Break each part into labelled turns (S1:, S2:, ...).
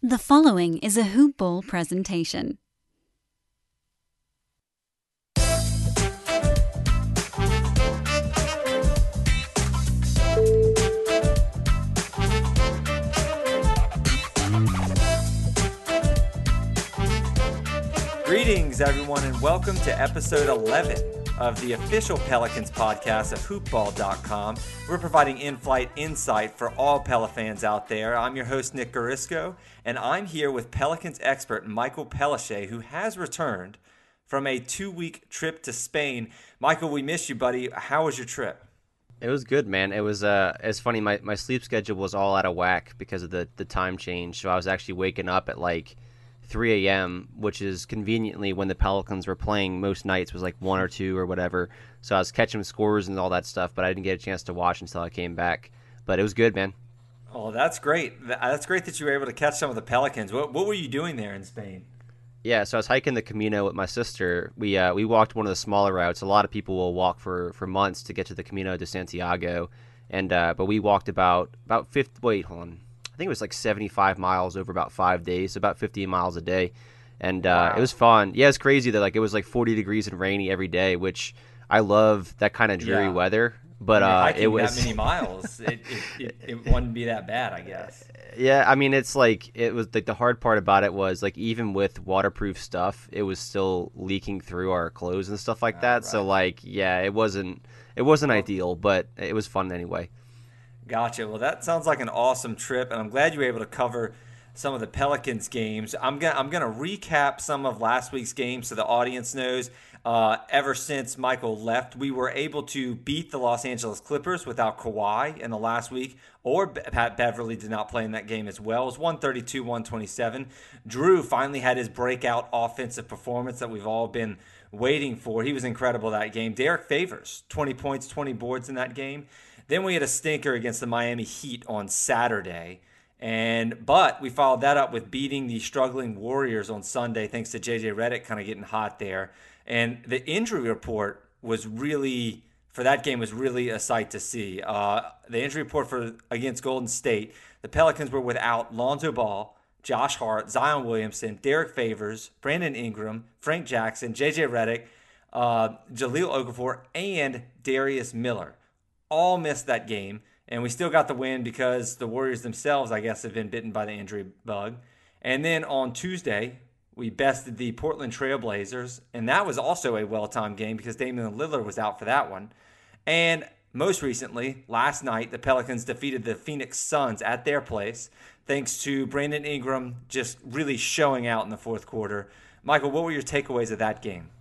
S1: The following is a Hoop Ball presentation.
S2: Greetings, everyone, and welcome to episode 11 of the official Pelicans podcast of hoopball.com. We're providing in-flight insight for all Pela fans out there. I'm your host, Nick Garisco, and I'm here with Pelicans expert Michael Pelashe, who has returned from a 2-week trip to Spain. Michael, we missed you, buddy. How was your trip?
S3: It was good, man. It's funny. My sleep schedule was all out of whack because of the time change. So I was actually waking up at like 3 a.m., which is conveniently when the Pelicans were playing most nights, was like 1 or 2 or whatever. So I was catching scores and all that stuff, but I didn't get a chance to watch until I came back. But it was good, man.
S2: Oh, that's great. That's great that you were able to catch some of the Pelicans. What were you doing there in Spain?
S3: Yeah, so I was hiking the Camino with my sister. We walked one of the smaller routes. A lot of people will walk for months to get to the Camino de Santiago, and but we walked about 50. Wait, hold on. I think it was like 75 miles over about 5 days, about 50 miles a day, and
S2: Wow.
S3: It was fun. Yeah, it's crazy that like it was like 40 degrees and rainy every day, which I love that kind of dreary
S2: Yeah.
S3: weather. But
S2: When you're hiking
S3: it was
S2: that many miles. It wouldn't be that bad, I guess.
S3: Yeah, I mean, it's like it was like the hard part about it was like even with waterproof stuff, it was still leaking through our clothes and stuff like that.
S2: Right.
S3: So like, yeah, it wasn't ideal, but it was fun anyway.
S2: Gotcha. Well, that sounds like an awesome trip, and I'm glad you were able to cover some of the Pelicans games. I'm gonna recap some of last week's games so the audience knows. Ever since Michael left, we were able to beat the Los Angeles Clippers without Kawhi in the last week, or Pat Beverly did not play in that game as well. It was 132-127. Drew finally had his breakout offensive performance that we've all been waiting for. He was incredible that game. Derek Favors, 20 points, 20 boards in that game. Then we had a stinker against the Miami Heat on Saturday. But we followed that up with beating the struggling Warriors on Sunday, thanks to JJ Redick kind of getting hot there. And the injury report was really, for that game, was really a sight to see. The injury report against Golden State, the Pelicans were without Lonzo Ball, Josh Hart, Zion Williamson, Derek Favors, Brandon Ingram, Frank Jackson, JJ Redick, Jahlil Okafor, and Darius Miller. All missed that game, and we still got the win because the Warriors themselves, I guess, have been bitten by the injury bug. And then on Tuesday, we bested the Portland Trail Blazers, and that was also a well-timed game because Damian Lillard was out for that one. And most recently, last night, the Pelicans defeated the Phoenix Suns at their place, thanks to Brandon Ingram just really showing out in the fourth quarter. Michael, what were your takeaways of that game?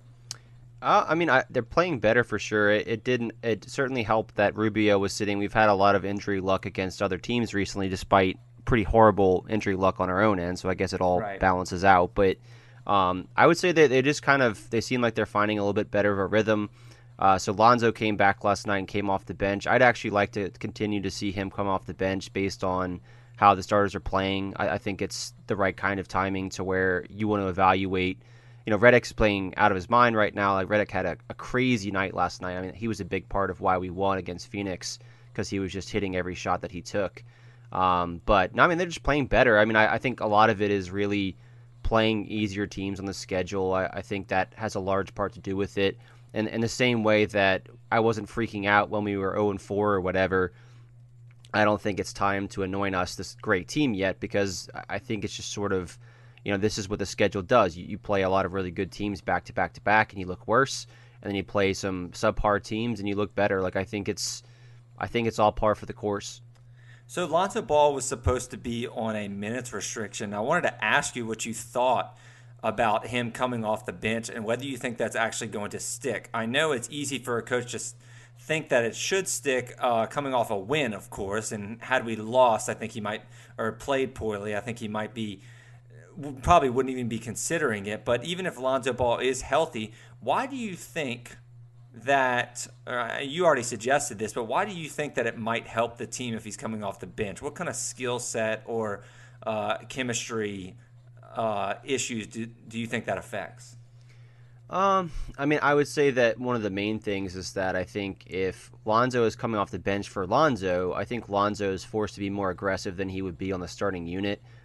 S3: They're playing better for sure. It certainly helped that Rubio was sitting. We've had a lot of injury luck against other teams recently, despite pretty horrible injury luck on our own end. So I guess it all balances out. But I would say that they seem like they're finding a little bit better of a rhythm. So Lonzo came back last night and came off the bench. I'd actually like to continue to see him come off the bench based on how the starters are playing. I think it's the right kind of timing to where you want to evaluate. You know, Redick's playing out of his mind right now. Like Redick had a crazy night last night. I mean, he was a big part of why we won against Phoenix because he was just hitting every shot that he took. But no, I mean, they're just playing better. I mean, I think a lot of it is really playing easier teams on the schedule. I think that has a large part to do with it. And in the same way that I wasn't freaking out when we were 0-4 or whatever, I don't think it's time to anoint us this great team yet because I think it's just sort of, you know, this is what the schedule does. You play a lot of really good teams back to back to back, and you look worse. And then you play some subpar teams, and you look better. Like I think it's all par for the course.
S2: So Lonzo Ball was supposed to be on a minutes restriction. I wanted to ask you what you thought about him coming off the bench and whether you think that's actually going to stick. I know it's easy for a coach to think that it should stick coming off a win, of course. And had we lost, I think he might, or played poorly, I think he might be. Probably wouldn't even be considering it. But even if Lonzo Ball is healthy, why do you think that you already suggested this, but why do you think that it might help the team if he's coming off the bench? What kind of skill set or chemistry issues do you think that affects?
S3: I mean, I would say that one of the main things is that I think if Lonzo is coming off the bench for Lonzo, I think Lonzo is forced to be more aggressive than he would be on the starting unit.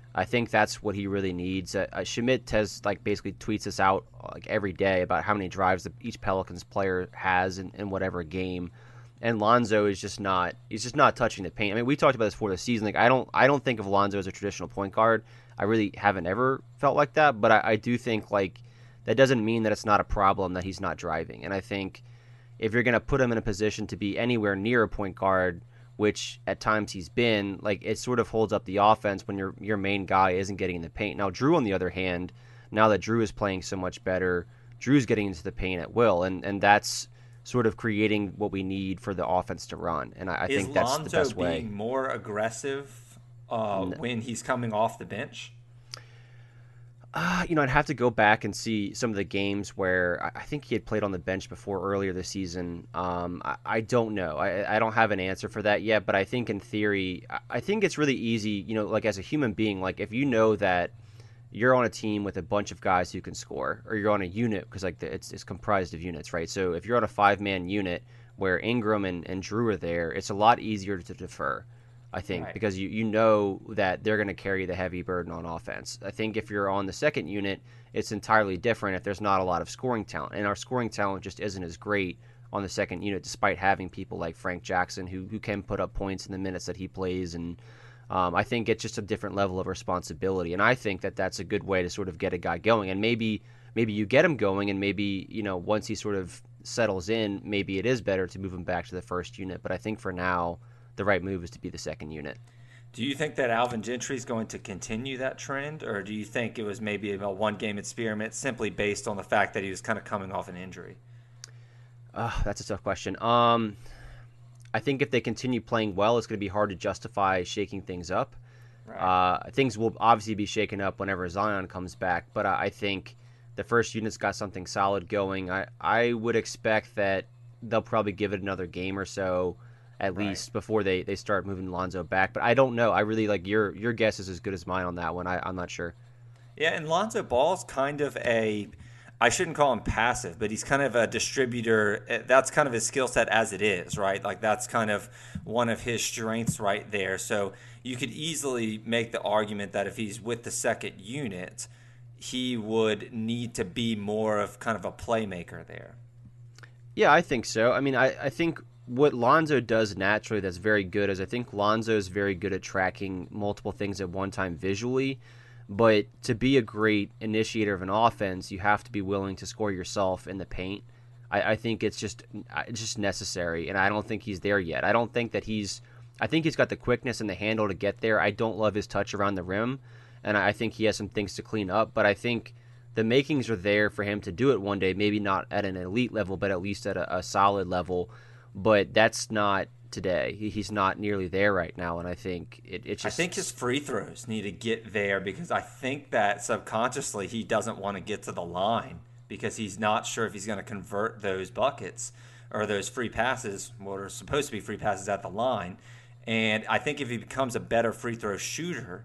S3: I think that's what he really needs. Schmidt has basically tweets us out every day about how many drives each Pelicans player has in whatever game, and Lonzo is just not touching the paint. I mean, we talked about this before the season. I don't think of Lonzo as a traditional point guard. I really haven't ever felt like that, but I do think that doesn't mean that it's not a problem that he's not driving. And I think if you're going to put him in a position to be anywhere near a point guard, which at times he's been, it sort of holds up the offense when your main guy isn't getting in the paint. Now, Drew, on the other hand, now that Drew is playing so much better, Drew's getting into the paint at will, and that's sort of creating what we need for the offense to run. And I think that's the best way.
S2: Is Lonzo being more aggressive when he's coming off the bench?
S3: I'd have to go back and see some of the games where I think he had played on the bench before earlier this season. I don't know. I don't have an answer for that yet, but I think in theory, I think it's really easy, as a human being, if you know that you're on a team with a bunch of guys who can score, or you're on a unit, because it's comprised of units, right? So if you're on a 5-man unit where Ingram and Drew are there, it's a lot easier to defer, I think, right, because you know that they're going to carry the heavy burden on offense. I think if you're on the second unit, it's entirely different if there's not a lot of scoring talent. And our scoring talent just isn't as great on the second unit, despite having people like Frank Jackson who can put up points in the minutes that he plays. And I think it's just a different level of responsibility. And I think that that's a good way to sort of get a guy going. And maybe you get him going, and maybe, once he sort of settles in, maybe it is better to move him back to the first unit. But I think for now, the right move is to be the second unit.
S2: Do you think that Alvin Gentry is going to continue that trend, or do you think it was maybe a one-game experiment simply based on the fact that he was kind of coming off an injury?
S3: That's a tough question. I think if they continue playing well, it's going to be hard to justify shaking things up. Right. Things will obviously be shaken up whenever Zion comes back, but I think the first unit's got something solid going. I would expect that they'll probably give it another game or so at least before they start moving Lonzo back. But I don't know. I really your guess is as good as mine on that one. I'm not sure.
S2: Yeah, and Lonzo Ball's kind of I shouldn't call him passive, but he's kind of a distributor. That's kind of his skill set as it is, right? That's kind of one of his strengths right there. So you could easily make the argument that if he's with the second unit, he would need to be more of kind of a playmaker there.
S3: Yeah, I think so. I mean, I think what Lonzo does naturally that's very good is I think Lonzo is very good at tracking multiple things at one time visually. But to be a great initiator of an offense, you have to be willing to score yourself in the paint. I think it's just necessary, and I don't think he's there yet. I think he's got the quickness and the handle to get there. I don't love his touch around the rim, and I think he has some things to clean up. But I think the makings are there for him to do it one day, maybe not at an elite level, but at least at a solid level. But that's not today. He's not nearly there right now, and I think it's just...
S2: I think his free throws need to get there, because I think that subconsciously he doesn't want to get to the line because he's not sure if he's going to convert those buckets or those free passes, what are supposed to be free passes at the line. And I think if he becomes a better free throw shooter,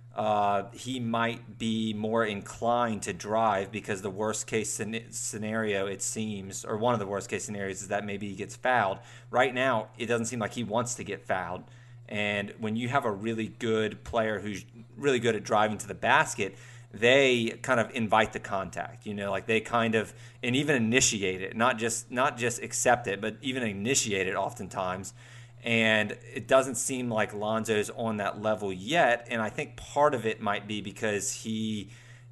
S2: he might be more inclined to drive, because the worst case scenario, it seems, or one of the worst case scenarios, is that maybe he gets fouled. Right now, it doesn't seem like he wants to get fouled. And when you have a really good player who's really good at driving to the basket, they kind of invite the contact, they kind of, and even initiate it, not just accept it, but even initiate it oftentimes. And it doesn't seem like Lonzo's on that level yet. And I think part of it might be because he,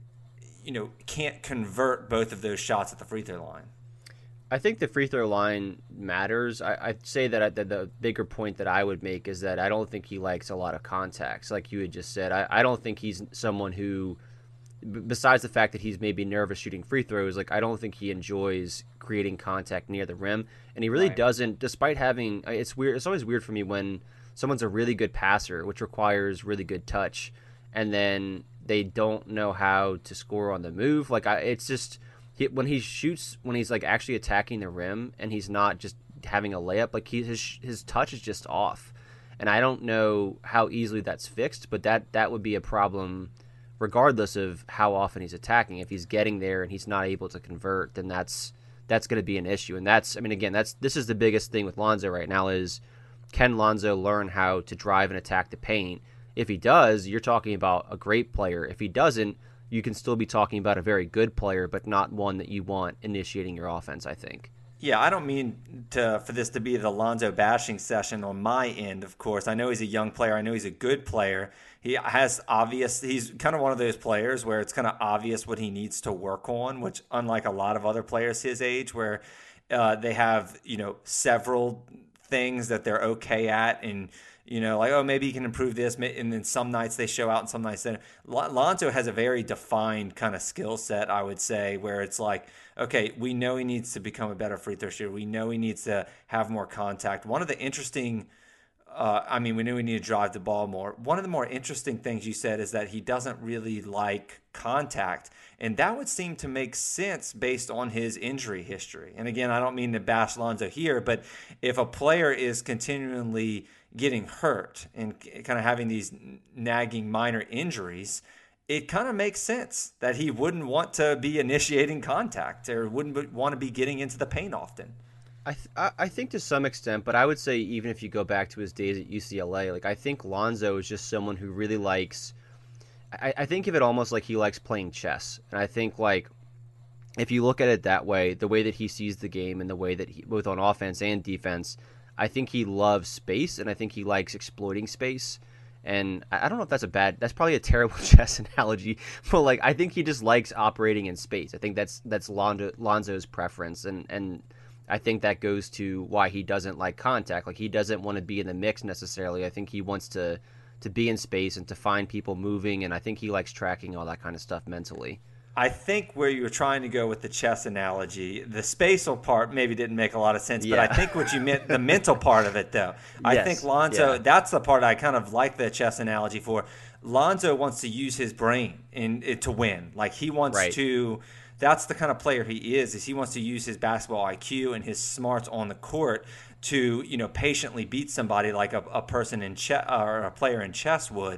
S2: can't convert both of those shots at the free throw line.
S3: I think the free throw line matters. I'd say that the bigger point that I would make is that I don't think he likes a lot of contacts, like you had just said. I don't think he's someone who, besides the fact that he's maybe nervous shooting free throws, I don't think he enjoys creating contact near the rim. And he really doesn't, despite having, it's weird. It's always weird for me when someone's a really good passer, which requires really good touch, and then they don't know how to score on the move. It's just, when he shoots, when he's actually attacking the rim and he's not just having a layup, his touch is just off. And I don't know how easily that's fixed, but that would be a problem regardless of how often he's attacking. If he's getting there and he's not able to convert, then that's going to be an issue. And this is the biggest thing with Lonzo right now is, can Lonzo learn how to drive and attack the paint If he does, you're talking about a great player. If he doesn't, you can still be talking about a very good player, but not one that you want initiating your offense, I think.
S2: Yeah, I don't mean for this to be the Lonzo bashing session on my end, of course. I know he's a young player. I know he's a good player. He's kind of one of those players where it's kind of obvious what he needs to work on, which unlike a lot of other players his age where they have, several things that they're okay at and, like, oh, maybe he can improve this. And then some nights they show out and some nights they don't. Lonzo has a very defined kind of skill set, I would say, where it's like, okay, we know he needs to become a better free throw shooter. We know he needs to have more contact. One of the interesting, we knew we need to drive the ball more. One of the more interesting things you said is that he doesn't really like contact. And that would seem to make sense based on his injury history. And again, I don't mean to bash Lonzo here, but if a player is continually getting hurt and kind of having these nagging minor injuries, it kind of makes sense that he wouldn't want to be initiating contact or wouldn't want to be getting into the paint often.
S3: I think to some extent, but I would say even if you go back to his days at UCLA, like I think Lonzo is just someone who really likes. I think of it almost like he likes playing chess, and I think like if you look at it that way, the way that he sees the game and the way that he both on offense and defense, I think he loves space and I think he likes exploiting space. And I don't know if that's probably a terrible chess analogy, but like I think he just likes operating in space. I think that's Lonzo's preference, and I think that goes to why he doesn't like contact. Like he doesn't want to be in the mix necessarily. I think he wants to be in space and to find people moving, and I think he likes tracking all that kind of stuff mentally.
S2: I think where you were trying to go with the chess analogy, the spatial part maybe didn't make a lot of sense, but I think what you meant, the mental part of it, though. I think Lonzo, that's the part I kind of like the chess analogy for. Lonzo wants to use his brain to win. Like he wants to, that's the kind of player he is he wants to use his basketball IQ and his smarts on the court to, patiently beat somebody like a person in chess or a player in chess would.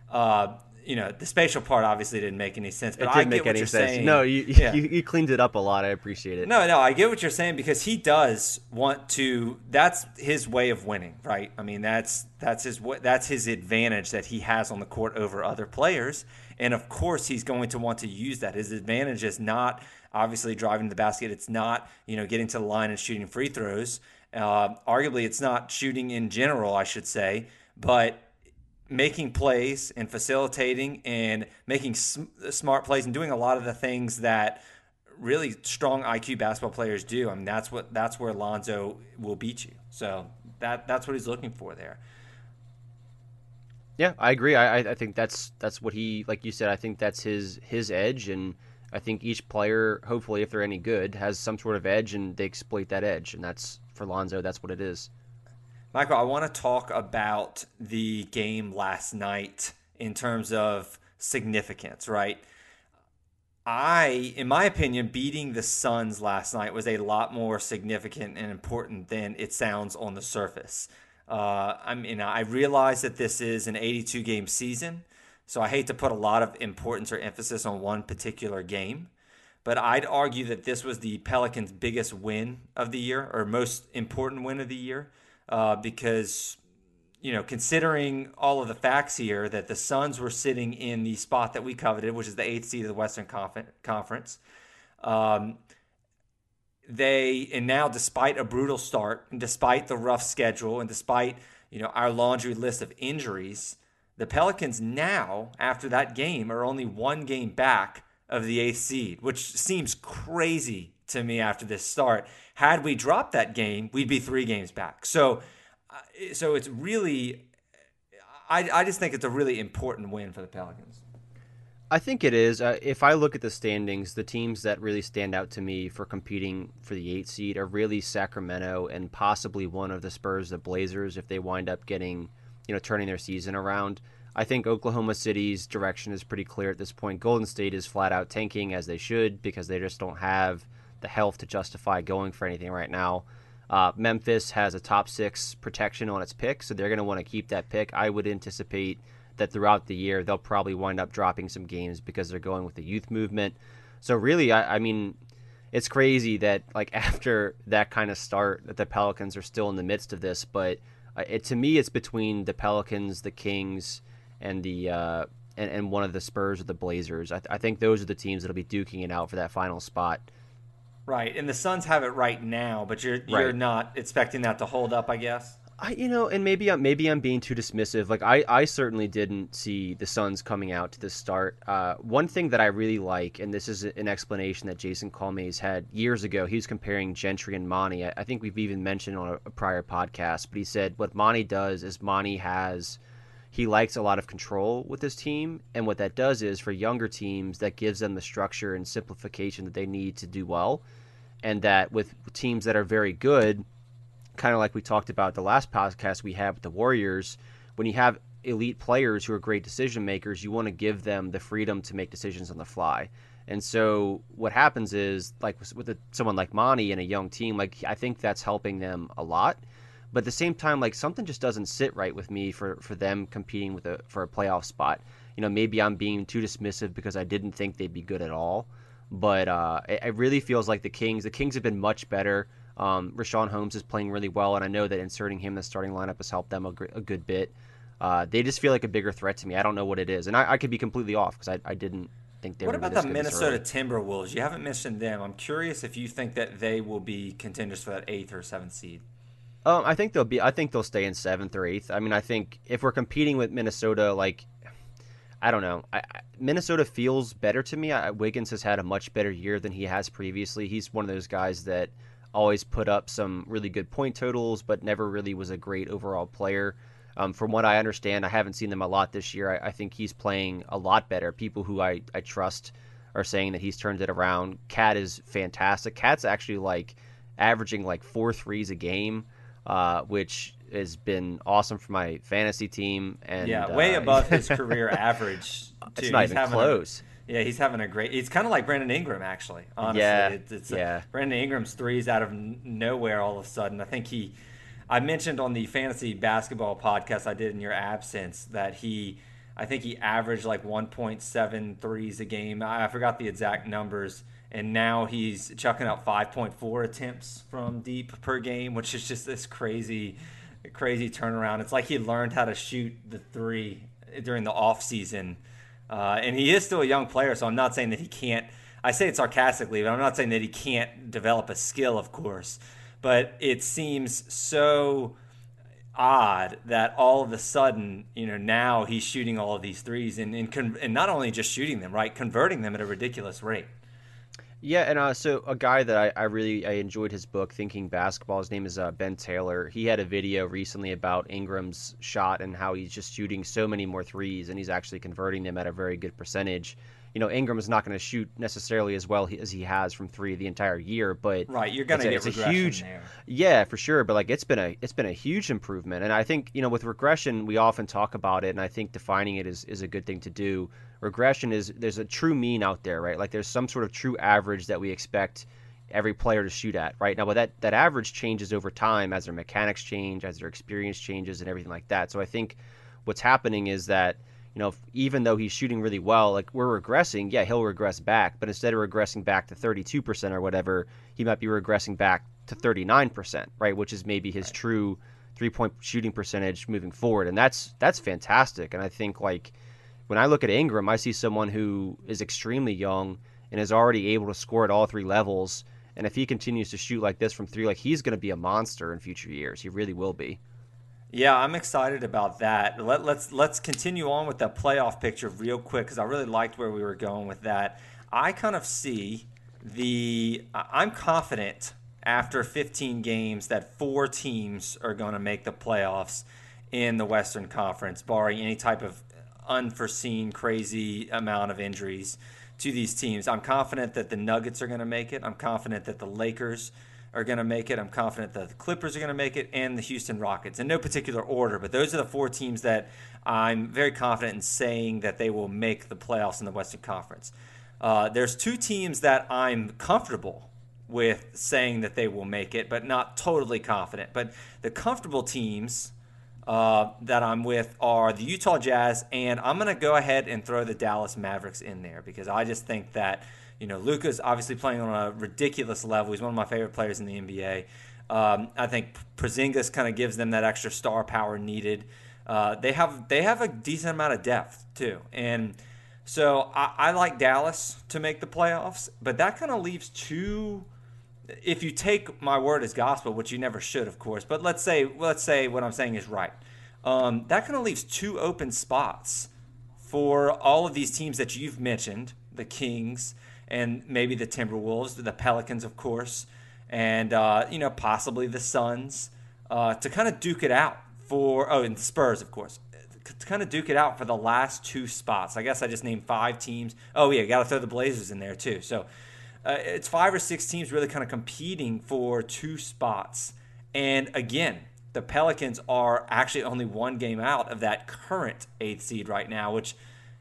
S2: The spatial part obviously didn't make any sense, but I get what you're saying.
S3: No, you cleaned it up a lot. I appreciate it.
S2: No, I get what you're saying because he does want to. That's his way of winning, right? I mean, that's his advantage that he has on the court over other players, and of course he's going to want to use that. His advantage is not obviously driving to the basket. It's not getting to the line and shooting free throws. Arguably, it's not shooting in general, I should say, but making plays and facilitating and making smart plays and doing a lot of the things that really strong IQ basketball players do. I mean, that's where Lonzo will beat you. So that's what he's looking for there.
S3: Yeah, I agree. I think that's what he, like you said, I think that's his edge, and I think each player, hopefully, if they're any good, has some sort of edge, and they exploit that edge, and that's for Lonzo. That's what it is.
S2: Michael, I want to talk about the game last night in terms of significance, right? In my opinion, beating the Suns last night was a lot more significant and important than it sounds on the surface. I realize that this is an 82-game season, so I hate to put a lot of importance or emphasis on one particular game, but I'd argue that this was the Pelicans' biggest win of the year or most important win of the year. Because, considering all of the facts here, that the Suns were sitting in the spot that we coveted, which is the 8th seed of the Western Conference. And now, despite a brutal start, and despite the rough schedule, and despite, our laundry list of injuries, the Pelicans now, after that game, are only one game back of the 8th seed, which seems crazy to me after this start. Had we dropped that game, we'd be 3 games back. So it's really, I just think it's a really important win for the Pelicans.
S3: I think it is. If I look at the standings, the teams that really stand out to me for competing for the 8th seed are really Sacramento and possibly one of the Spurs, the Blazers, if they wind up getting, turning their season around. I think Oklahoma City's direction is pretty clear at this point. Golden State is flat out tanking, as they should, because they just don't have the health to justify going for anything right now. Memphis has a top 6 protection on its pick, so they're going to want to keep that pick. I would anticipate that throughout the year they'll probably wind up dropping some games because they're going with the youth movement. So really, I mean, it's crazy that like after that kind of start that the Pelicans are still in the midst of this, but to me it's between the Pelicans, the Kings, and the and one of the Spurs or the Blazers. I think those are the teams that'll be duking it out for that final spot.
S2: Right, and the Suns have it right now, but you're not expecting that to hold up, I guess.
S3: And maybe I'm being too dismissive. Like I certainly didn't see the Suns coming out to the start. One thing that I really like, and this is an explanation that Jason Colmaze had years ago. He was comparing Gentry and Monty. I think we've even mentioned on a prior podcast, but he said what Monty does is he likes a lot of control with his team, and what that does is for younger teams that gives them the structure and simplification that they need to do well, and that with teams that are very good, kind of like we talked about the last podcast we had with the Warriors, when you have elite players who are great decision makers, you want to give them the freedom to make decisions on the fly. And so what happens is, like with someone like Monty and a young team, like I think that's helping them a lot. But at the same time, like something just doesn't sit right with me for them competing for a playoff spot. Maybe I'm being too dismissive because I didn't think they'd be good at all. But it really feels like the Kings have been much better. Richaun Holmes is playing really well, and I know that inserting him in the starting lineup has helped them a good bit. They just feel like a bigger threat to me. I don't know what it is, and I could be completely off because I didn't think they were.
S2: What about the Minnesota Timberwolves? You haven't mentioned them. I'm curious if you think that they will be contenders for that 8th or 7th seed.
S3: I think they'll stay in 7th or 8th. I mean, I think if we're competing with Minnesota, like, I don't know. Minnesota feels better to me. Wiggins has had a much better year than he has previously. He's one of those guys that always put up some really good point totals, but never really was a great overall player. From what I understand, I haven't seen them a lot this year. I think he's playing a lot better. People who I trust are saying that he's turned it around. Cat is fantastic. Cat's actually like averaging like 4 threes a game, which has been awesome for my fantasy team. And
S2: way above his career average. Too.
S3: It's not even close.
S2: He's having a great. He's kind of like Brandon Ingram, actually. Honestly, Brandon Ingram's threes out of nowhere all of a sudden. I mentioned on the fantasy basketball podcast I did in your absence that I think he averaged like 1.7 threes a game. I forgot the exact numbers, and now he's chucking out 5.4 attempts from deep per game, which is just this crazy turnaround. It's like he learned how to shoot the three during the off season. And he is still a young player, so I'm not saying that he can't. I say it sarcastically, but I'm not saying that he can't develop a skill, of course. But it seems so odd that all of a sudden, now he's shooting all of these threes and not only just shooting them, right, converting them at a ridiculous rate.
S3: Yeah, and so a guy that I enjoyed his book, Thinking Basketball. His name is Ben Taylor. He had a video recently about Ingram's shot and how he's just shooting so many more threes, and he's actually converting them at a very good percentage. Ingram is not going to shoot necessarily as well as he has from three the entire year, but
S2: right, you're going to get regression there.
S3: Yeah, for sure. But like it's been a huge improvement, and I think with regression we often talk about it, and I think defining it is a good thing to do. Regression is there's a true mean out there, right? Like there's some sort of true average that we expect every player to shoot at, right? Now, but that average changes over time as their mechanics change, as their experience changes, and everything like that. So I think what's happening is that even though he's shooting really well, like we're regressing, yeah, he'll regress back, but instead of regressing back to 32% or whatever, he might be regressing back to 39%, right? Which is maybe his true 3-point shooting percentage moving forward, and that's fantastic. And I think like when I look at Ingram, I see someone who is extremely young and is already able to score at all three levels. And if he continues to shoot like this from three, like he's going to be a monster in future years. He really will be.
S2: Yeah, I'm excited about that. Let's continue on with that playoff picture real quick because I really liked where we were going with that. I kind of see I'm confident after 15 games that 4 teams are going to make the playoffs in the Western Conference, barring any type of unforeseen crazy amount of injuries to these teams. I'm confident that the Nuggets are going to make it. I'm confident that the Lakers are going to make it. I'm confident that the Clippers are going to make it, and the Houston Rockets. In no particular order, but those are the 4 teams that I'm very confident in saying that they will make the playoffs in the Western Conference. There's 2 teams that I'm comfortable with saying that they will make it, but not totally confident. But the comfortable teams that I'm with are the Utah Jazz, and I'm going to go ahead and throw the Dallas Mavericks in there because I just think that Luka's obviously playing on a ridiculous level. He's one of my favorite players in the NBA. I think Porzingis kind of gives them that extra star power needed. They have a decent amount of depth too, and so I like Dallas to make the playoffs, but that kind of leaves two. If you take my word as gospel, which you never should, of course, but let's say what I'm saying is right. That kind of leaves two open spots for all of these teams that you've mentioned, the Kings and maybe the Timberwolves, the Pelicans, of course, and possibly the Suns, to kind of duke it out and the Spurs, of course, to kind of duke it out for the last two spots. I guess I just named 5 teams. Oh yeah, got to throw the Blazers in there too. So it's 5 or 6 teams really kind of competing for 2 spots. And again, the Pelicans are actually only 1 game out of that current 8th seed right now, which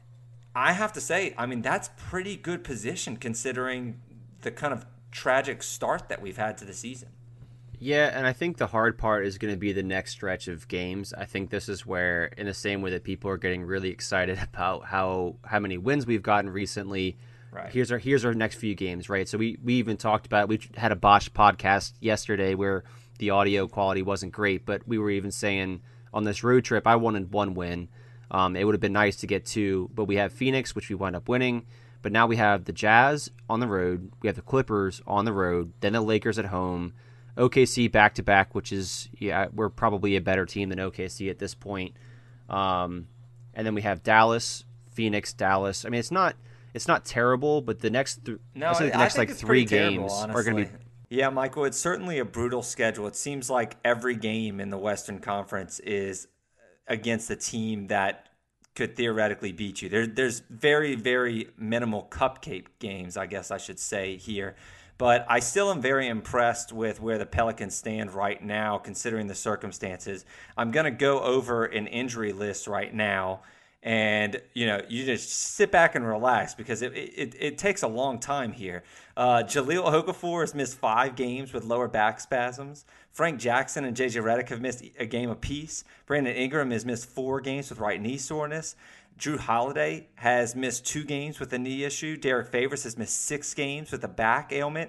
S2: I have to say, I mean, that's pretty good position considering the kind of tragic start that we've had to the season.
S3: Yeah, and I think the hard part is going to be the next stretch of games. I think this is where, in the same way that people are getting really excited about how many wins we've gotten recently,
S2: right.
S3: Here's our next few games, right? So we even talked about, we had a botched podcast yesterday where the audio quality wasn't great, but we were even saying on this road trip, I wanted 1 win. It would have been nice to get 2, but we have Phoenix, which we wound up winning. But now we have the Jazz on the road, we have the Clippers on the road, then the Lakers at home, OKC back-to-back, which is, we're probably a better team than OKC at this point. And then we have Dallas, Phoenix, Dallas. I mean, it's not terrible, but the next like 3 games are going to be.
S2: Yeah, Michael, it's certainly a brutal schedule. It seems like every game in the Western Conference is against a team that could theoretically beat you. There's very, very minimal cupcake games, I guess I should say here. But I still am very impressed with where the Pelicans stand right now, considering the circumstances. I'm going to go over an injury list right now, and you just sit back and relax because it takes a long time here. Jahlil Okafor has missed 5 games with lower back spasms. Frank Jackson and JJ Redick have missed a game apiece. Brandon Ingram has missed 4 games with right knee soreness. Drew Holiday has missed 2 games with a knee issue. Derek Favors has missed 6 games with a back ailment.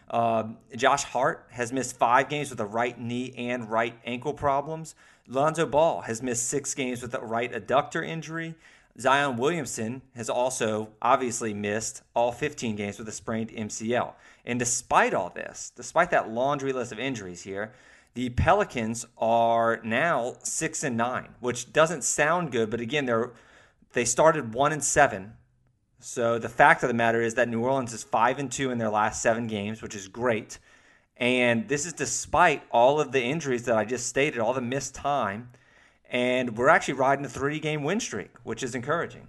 S2: Josh Hart has missed 5 games with a right knee and right ankle problems. Lonzo Ball has missed 6 games with a right adductor injury. Zion Williamson has also obviously missed all 15 games with a sprained MCL. And despite all this, despite that laundry list of injuries here, the Pelicans are now 6-9, which doesn't sound good, but again, they started 1-7. So the fact of the matter is that New Orleans is 5-2 in their last 7 games, which is great. And this is despite all of the injuries that I just stated, all the missed time. And we're actually riding a 3-game win streak, which is encouraging.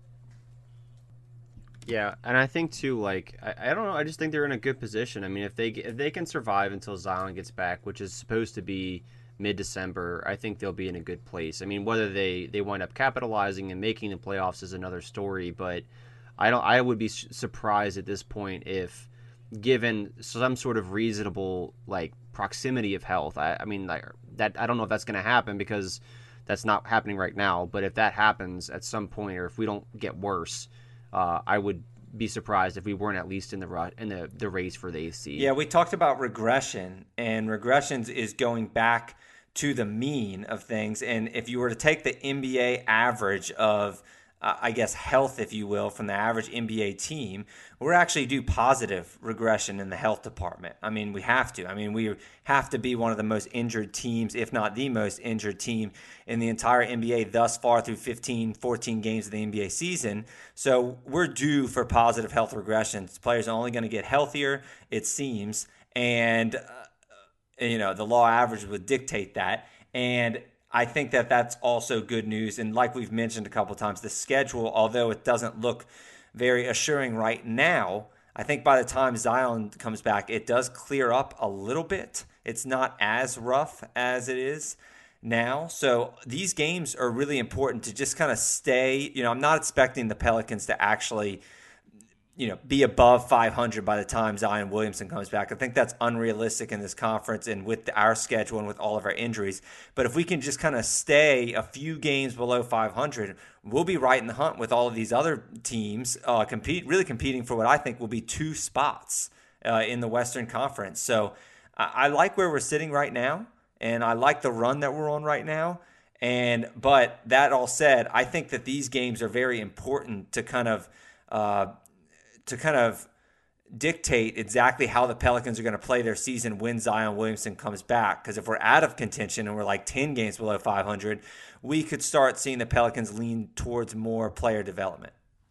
S3: Yeah, and I think too, like I don't know, I just think they're in a good position. I mean, if they can survive until Zion gets back, which is supposed to be mid-December, I think they'll be in a good place. I mean, whether they wind up capitalizing and making the playoffs is another story, but I would be surprised at this point if, given some sort of reasonable like proximity of health. I mean, like that, I don't know if that's going to happen because that's not happening right now. But if that happens at some point, or if we don't get worse, I would be surprised if we weren't at least in the race for the AC.
S2: Yeah, we talked about regression, and regressions is going back to the mean of things. And if you were to take the NBA average of I guess, health, if you will, from the average NBA team, we're actually due positive regression in the health department. I mean, we have to. I mean, we have to be one of the most injured teams, if not the most injured team in the entire NBA thus far through 14 games of the NBA season. So we're due for positive health regressions. Players are only going to get healthier, it seems, and the law average would dictate that. And I think that that's also good news. And like we've mentioned a couple of times, the schedule, although it doesn't look very assuring right now, I think by the time Zion comes back, it does clear up a little bit. It's not as rough as it is now. So these games are really important to just kind of stay. I'm not expecting the Pelicans to actually be above 500 by the time Zion Williamson comes back. I think that's unrealistic in this conference and with our schedule and with all of our injuries. But if we can just kind of stay a few games below 500, we'll be right in the hunt with all of these other teams really competing for what I think will be 2 spots in the Western Conference. So I like where we're sitting right now, and I like the run that we're on right now. But that all said, I think that these games are very important to kind of dictate exactly how the Pelicans are going to play their season when Zion Williamson comes back. Because if we're out of contention and we're like 10 games below 500, we could start seeing the Pelicans lean towards more player development.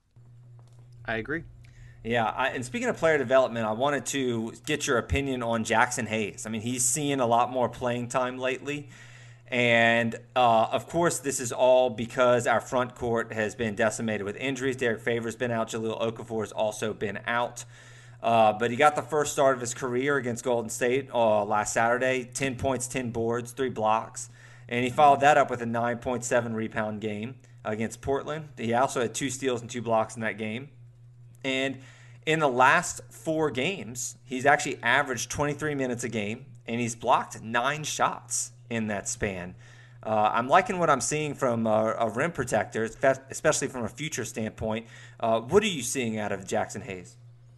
S3: I agree.
S2: Yeah, and speaking of player development, I wanted to get your opinion on Jackson Hayes. I mean, he's seeing a lot more playing time lately. And, of course, this is all because our front court has been decimated with injuries. Derek Favors been out. Jahlil Okafor has also been out. But he got the first start of his career against Golden State last Saturday. 10 points, 10 boards, 3 blocks. And he followed that up with a 9.7 rebound game against Portland. He also had 2 steals and 2 blocks in that game. And in the last 4 games, he's actually averaged 23 minutes a game, and he's blocked 9 shots in that span. I'm liking what I'm seeing from a rim protector, especially from a future standpoint. What are you seeing out of Jackson Hayes?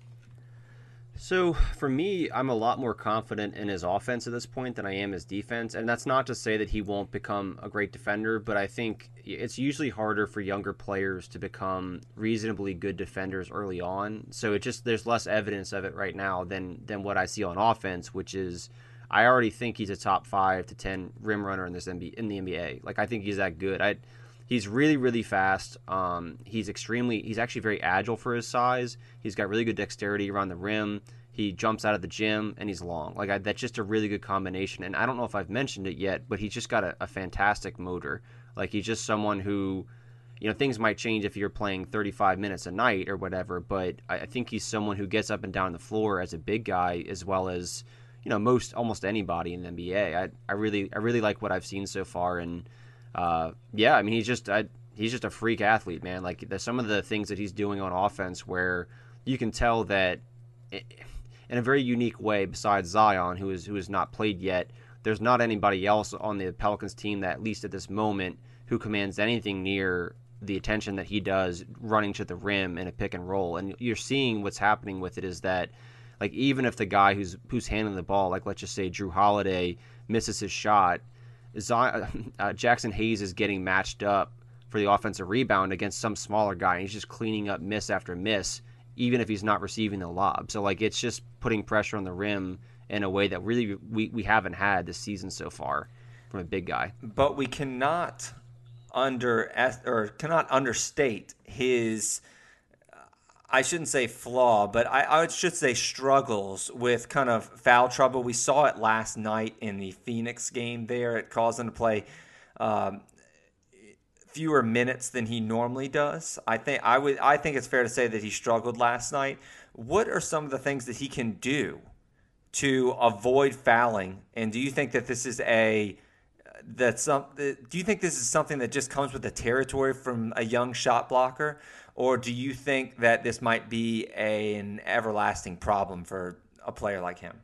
S3: So for me, I'm a lot more confident in his offense at this point than I am his defense. And that's not to say that he won't become a great defender, but I think it's usually harder for younger players to become reasonably good defenders early on. So there's less evidence of it right now than what I see on offense, which is I already think he's a top 5 to 10 rim runner in the NBA. Like, I think he's that good. He's really, really fast. He's actually very agile for his size. He's got really good dexterity around the rim. He jumps out of the gym, and he's long. That's just a really good combination. And I don't know if I've mentioned it yet, but he's just got a fantastic motor. Like, he's just someone who, things might change if you're playing 35 minutes a night or whatever, but I think he's someone who gets up and down the floor as a big guy as well as, almost anybody in the NBA. I really like what I've seen so far, and he's just a freak athlete, man. Like, there's some of the things that he's doing on offense where you can tell that in a very unique way, besides Zion, who has not played yet, there's not anybody else on the Pelicans team that, at least at this moment, who commands anything near the attention that he does running to the rim in a pick and roll. And you're seeing what's happening with it is that, like, even if the guy who's handling the ball, like let's just say Drew Holiday, misses his shot, Jackson Hayes is getting matched up for the offensive rebound against some smaller guy, and he's just cleaning up miss after miss, even if he's not receiving the lob. So, like, it's just putting pressure on the rim in a way that really we haven't had this season so far from a big guy.
S2: But we cannot understate his, I shouldn't say flaw, but I should say struggles with kind of foul trouble. We saw it last night in the Phoenix game there. It caused him to play fewer minutes than he normally does. I think it's fair to say that he struggled last night. What are some of the things that he can do to avoid fouling? And do you think that this is do you think this is something that just comes with the territory from a young shot blocker, or do you think that this might be an everlasting problem for a player like him?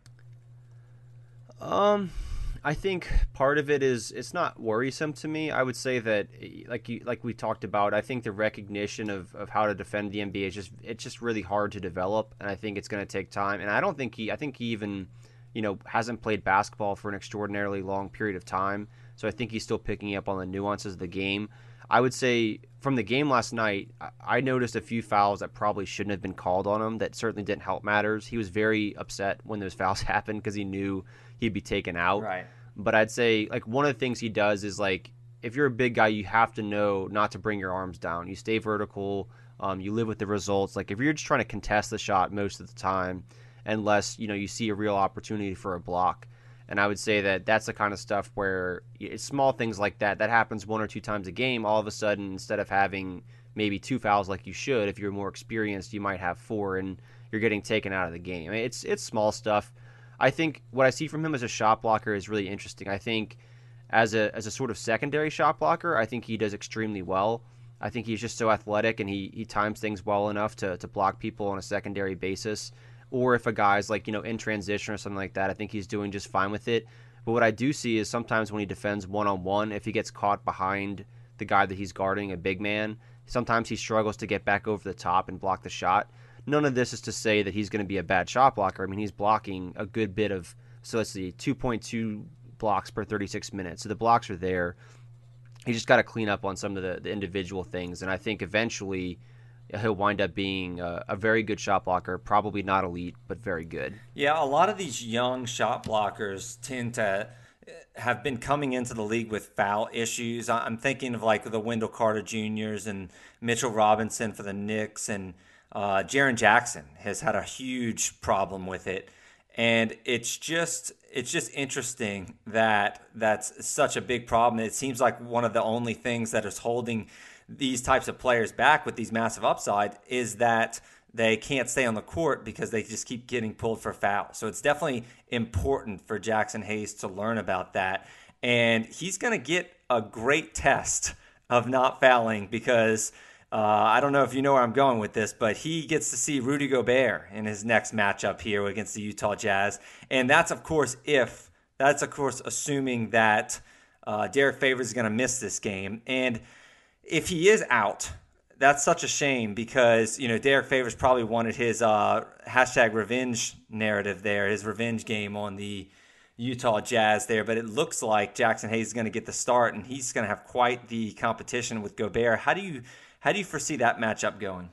S3: I think part of it is it's not worrisome to me. I would say that, like we talked about, I think the recognition of how to defend the NBA it's just really hard to develop, and I think it's going to take time. And I think he even hasn't played basketball for an extraordinarily long period of time, so I think he's still picking up on the nuances of the game. I would say from the game last night, I noticed a few fouls that probably shouldn't have been called on him that certainly didn't help matters. He was very upset when those fouls happened because he knew he'd be taken out.
S2: Right.
S3: But I'd say, like, one of the things he does is, like, if you're a big guy, you have to know not to bring your arms down. You stay vertical. You live with the results. Like, if you're just trying to contest the shot most of the time, unless, you see a real opportunity for a block. And I would say that that's the kind of stuff where it's small things like that happens 1 or 2 times a game. All of a sudden, instead of having maybe 2 fouls like you should, if you're more experienced, you might have 4, and you're getting taken out of the game. I mean, it's small stuff. I think what I see from him as a shot blocker is really interesting. I think as a sort of secondary shot blocker, I think he does extremely well. I think he's just so athletic, and he times things well enough to block people on a secondary basis. Or if a guy's like, in transition or something like that, I think he's doing just fine with it. But what I do see is sometimes when he defends one-on-one, if he gets caught behind the guy that he's guarding, a big man, sometimes he struggles to get back over the top and block the shot. None of this is to say that he's going to be a bad shot blocker. I mean, he's blocking a good bit of, so let's see, 2.2 blocks per 36 minutes. So the blocks are there. He's just got to clean up on some of the individual things, and I think eventually he'll wind up being a very good shot blocker, probably not elite, but very good.
S2: Yeah, a lot of these young shot blockers tend to have been coming into the league with foul issues. I'm thinking of like the Wendell Carter Jr.'s and Mitchell Robinson for the Knicks, and Jaren Jackson has had a huge problem with it. And it's just interesting that that's such a big problem. It seems like one of the only things that is holding these types of players back with these massive upside is that they can't stay on the court because they just keep getting pulled for fouls. So it's definitely important for Jackson Hayes to learn about that. And he's going to get a great test of not fouling because I don't know if you know where I'm going with this, but he gets to see Rudy Gobert in his next matchup here against the Utah Jazz. And that's, of course, assuming that Derek Favors is going to miss this game. And if he is out, that's such a shame because, Derek Favors probably wanted his hashtag revenge narrative there, his revenge game on the Utah Jazz there. But it looks like Jackson Hayes is going to get the start, and he's going to have quite the competition with Gobert. How do you foresee that matchup going?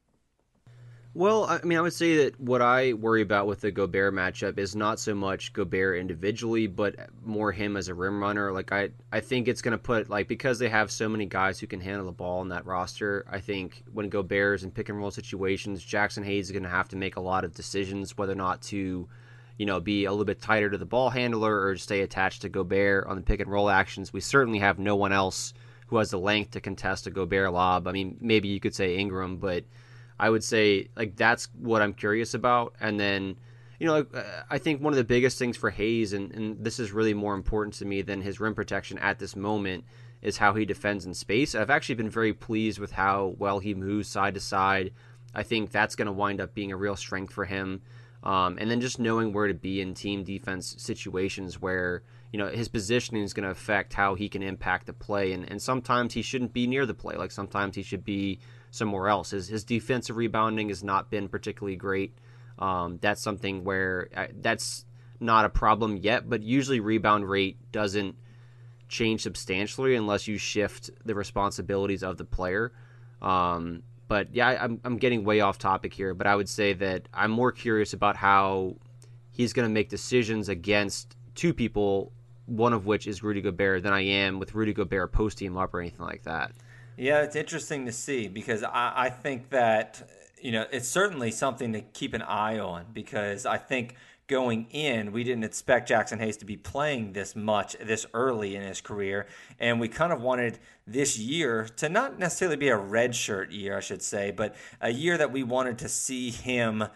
S3: Well, I mean, I would say that what I worry about with the Gobert matchup is not so much Gobert individually, but more him as a rim runner. Like, I think it's going to put, because they have so many guys who can handle the ball in that roster, I think when Gobert is in pick and roll situations, Jackson Hayes is going to have to make a lot of decisions whether or not to, be a little bit tighter to the ball handler or stay attached to Gobert on the pick and roll actions. We certainly have no one else who has the length to contest a Gobert lob. I mean, maybe you could say Ingram, but I would say that's what I'm curious about. And then, I think one of the biggest things for Hayes, and this is really more important to me than his rim protection at this moment, is how he defends in space. I've actually been very pleased with how well he moves side to side. I think that's going to wind up being a real strength for him. And then just knowing where to be in team defense situations where, his positioning is going to affect how he can impact the play. And sometimes he shouldn't be near the play. Sometimes he should be somewhere else. His defensive rebounding has not been particularly great. That's something where that's not a problem yet, but usually rebound rate doesn't change substantially unless you shift the responsibilities of the player. But yeah, I'm getting way off topic here, but I would say that I'm more curious about how he's going to make decisions against two people, one of which is Rudy Gobert, than I am with Rudy Gobert posting him up or anything like that.
S2: Yeah, it's interesting to see because I think that, it's certainly something to keep an eye on because I think going in, we didn't expect Jackson Hayes to be playing this much this early in his career. And we kind of wanted this year to not necessarily be a redshirt year, I should say, but a year that we wanted to see him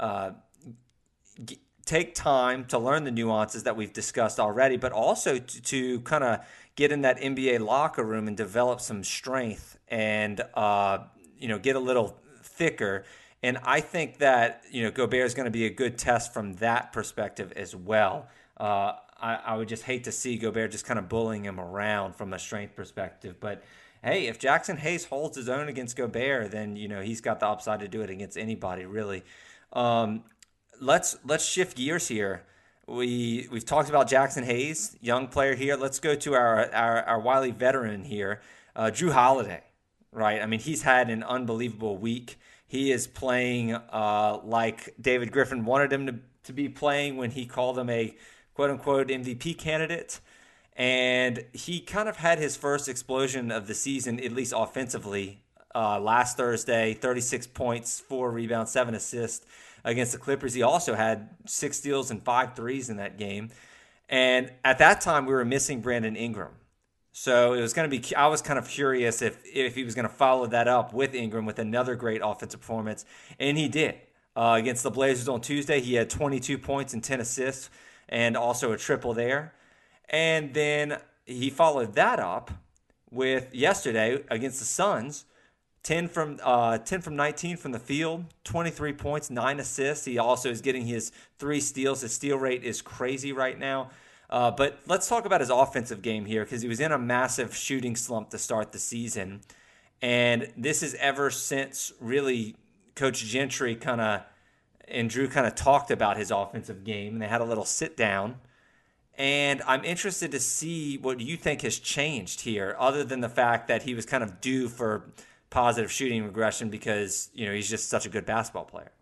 S2: take time to learn the nuances that we've discussed already, but also to kind of get in that NBA locker room and develop some strength and, get a little thicker. And I think that, Gobert is going to be a good test from that perspective as well. I would just hate to see Gobert just kind of bullying him around from a strength perspective. But, hey, if Jackson Hayes holds his own against Gobert, then, he's got the upside to do it against anybody, really. Let's shift gears here. We've talked about Jackson Hayes, young player here. Let's go to our wily veteran here, Jrue Holiday, right? I mean, he's had an unbelievable week. He is playing like David Griffin wanted him to be playing when he called him a quote-unquote MVP candidate. And he kind of had his first explosion of the season, at least offensively, last Thursday, 36 points, 4 rebounds, 7 assists against the Clippers. He also had 6 steals and 5 threes in that game. And at that time, we were missing Brandon Ingram. So it was going to be. I was kind of curious if he was going to follow that up with Ingram with another great offensive performance, and he did. Against the Blazers on Tuesday, he had 22 points and 10 assists, and also a triple there. And then he followed that up with yesterday against the Suns, 10 from 19 from the field, 23 points, 9 assists. He also is getting his 3 steals. His steal rate is crazy right now. But let's talk about his offensive game here because he was in a massive shooting slump to start the season. And this is ever since really Coach Gentry and Jrue kind of talked about his offensive game. And they had a little sit down. And I'm interested to see what you think has changed here, other than the fact that he was kind of due for positive shooting regression because, he's just such a good basketball player.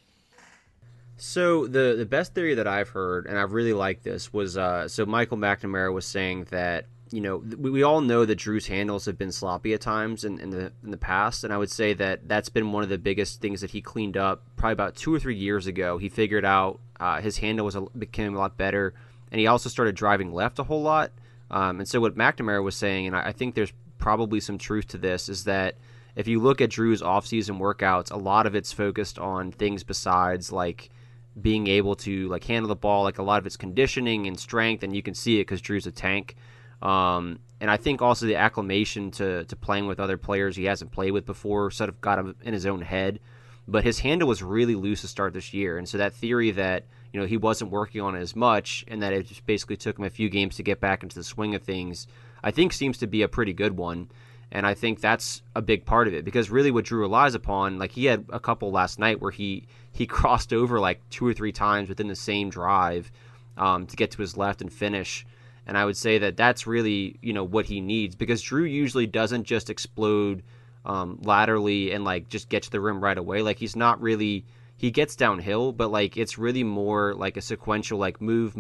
S3: So the best theory that I've heard, and I really like this, was so Michael McNamara was saying that we all know that Drew's handles have been sloppy at times in the past, and I would say that that's been one of the biggest things that he cleaned up probably about 2 or 3 years ago. He figured out his handle became a lot better, and he also started driving left a whole lot. And so what McNamara was saying, and I think there's probably some truth to this, is that if you look at Drew's offseason workouts, a lot of it's focused on things besides like being able to like handle the ball. Like a lot of it's conditioning and strength, and you can see it because Drew's a tank. And I think also the acclimation to playing with other players he hasn't played with before sort of got him in his own head. But his handle was really loose to start this year, and so that theory that he wasn't working on it as much and that it just basically took him a few games to get back into the swing of things, I think seems to be a pretty good one. And I think that's a big part of it because really what Drew relies upon, like he had a couple last night where he crossed over like 2 or 3 times within the same drive to get to his left and finish. And I would say that that's really, what he needs because Drew usually doesn't just explode laterally and like just get to the rim right away. Like he's not really, he gets downhill, but like it's really more like a sequential like move,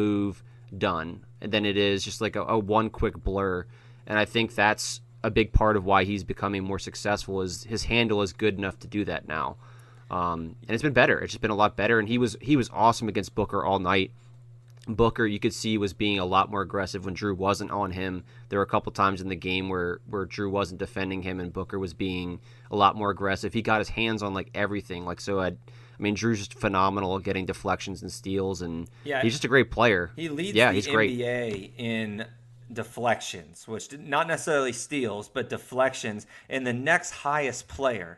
S3: done. And then it is just like a one quick blur. And I think that's a big part of why he's becoming more successful is his handle is good enough to do that now. And it's been better. It's just been a lot better. And he was awesome against Booker all night. Booker, you could see, was being a lot more aggressive when Drew wasn't on him. There were a couple times in the game where Drew wasn't defending him and Booker was being a lot more aggressive. He got his hands on like everything. Drew's just phenomenal at getting deflections and steals, and he's just a great player.
S2: He leads the NBA in deflections, which not necessarily steals, but deflections. And the next highest player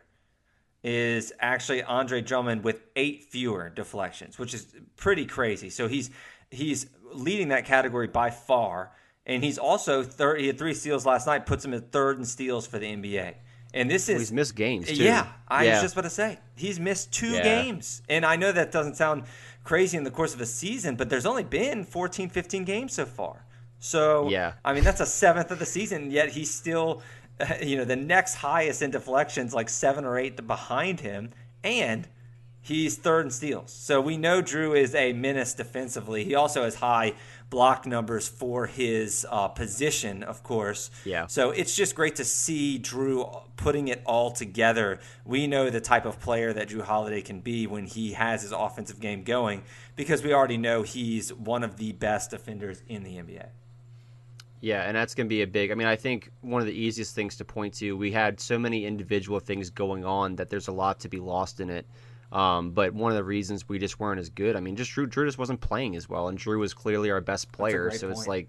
S2: is actually Andre Drummond with 8 fewer deflections, which is pretty crazy. So he's leading that category by far, and he's also third. He had 3 steals last night, puts him at third in steals for the NBA. And this is
S3: he's missed games too.
S2: Yeah, I was just about to say he's missed 2 games, and I know that doesn't sound crazy in the course of a season, but there's only been 14, 15 games so far. So that's a 7th of the season, yet he's still the next highest in deflections, like 7 or 8 behind him, and he's third in steals. So we know Drew is a menace defensively. He also has high block numbers for his position, of course.
S3: Yeah.
S2: So it's just great to see Drew putting it all together. We know the type of player that Drew Holiday can be when he has his offensive game going because we already know he's one of the best defenders in the NBA.
S3: Yeah, and that's going to be a big – I think one of the easiest things to point to, we had so many individual things going on that there's a lot to be lost in it. But one of the reasons we just weren't as good, Drew just wasn't playing as well, and Drew was clearly our best player. So point. It's like,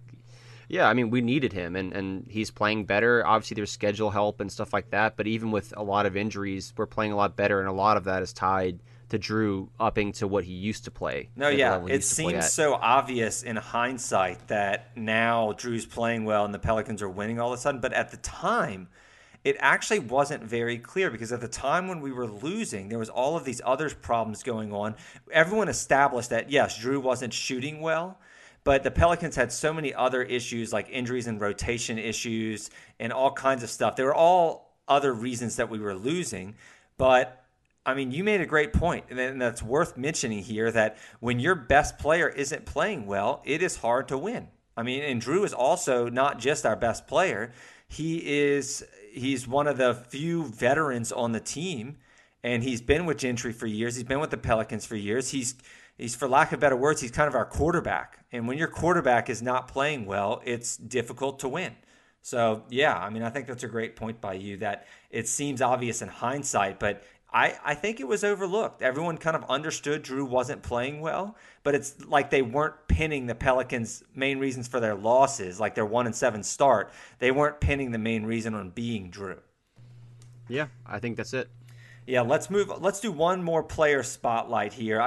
S3: we needed him, and he's playing better. Obviously, there's schedule help and stuff like that, but even with a lot of injuries, we're playing a lot better, and a lot of that is tied to Drew upping to what he used to play.
S2: It seems so obvious in hindsight that now Drew's playing well and the Pelicans are winning all of a sudden, but at the time, it actually wasn't very clear because at the time when we were losing, there was all of these other problems going on. Everyone established that, yes, Drew wasn't shooting well, but the Pelicans had so many other issues like injuries and rotation issues and all kinds of stuff. There were all other reasons that we were losing, but you made a great point, and that's worth mentioning here that when your best player isn't playing well, it is hard to win. And Drew is also not just our best player. He's one of the few veterans on the team, and he's been with Gentry for years. He's been with the Pelicans for years. He's for lack of better words, he's kind of our quarterback. And when your quarterback is not playing well, it's difficult to win. So, I think that's a great point by you that it seems obvious in hindsight, but I think it was overlooked. Everyone kind of understood Drew wasn't playing well, but it's like they weren't pinning the Pelicans' main reasons for their losses, like their 1-7 start. They weren't pinning the main reason on being Drew.
S3: Yeah, I think that's it.
S2: Yeah, let's move. Let's do one more player spotlight here.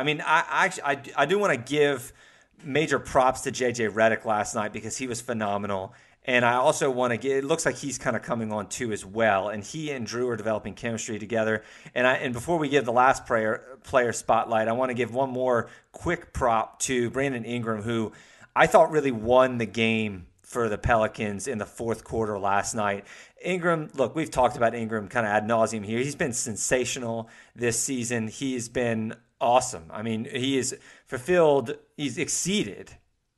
S2: I do want to give major props to JJ Redick last night because he was phenomenal. And I also want to get, it looks like he's kind of coming on too as well. And he and Drew are developing chemistry together. And before we give the last player spotlight, I want to give one more quick prop to Brandon Ingram, who I thought really won the game for the Pelicans in the fourth quarter last night. Ingram, look, we've talked about Ingram kind of ad nauseum here. He's been sensational this season. He's been awesome. I mean, he's exceeded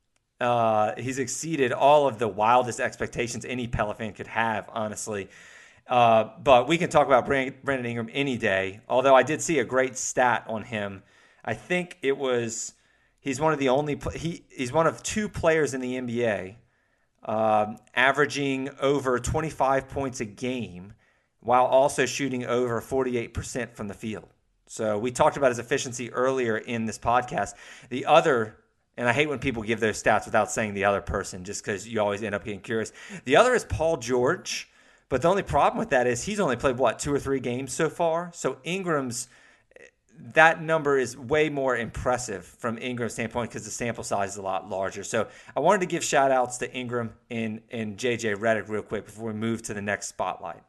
S2: all of the wildest expectations any Pele fan could have, honestly. But we can talk about Brandon Ingram any day, although I did see a great stat on him. I think it was he's one of two players in the NBA averaging over 25 points a game while also shooting over 48% from the field. So we talked about his efficiency earlier in this podcast. The other, and I hate when people give those stats without saying the other person just because you always end up getting curious. The other is Paul George, but the only problem with that is he's only played, 2 or 3 games so far? So that number is way more impressive from Ingram's standpoint because the sample size is a lot larger. So I wanted to give shout outs to Ingram and JJ Redick real quick before we move to the next spotlight.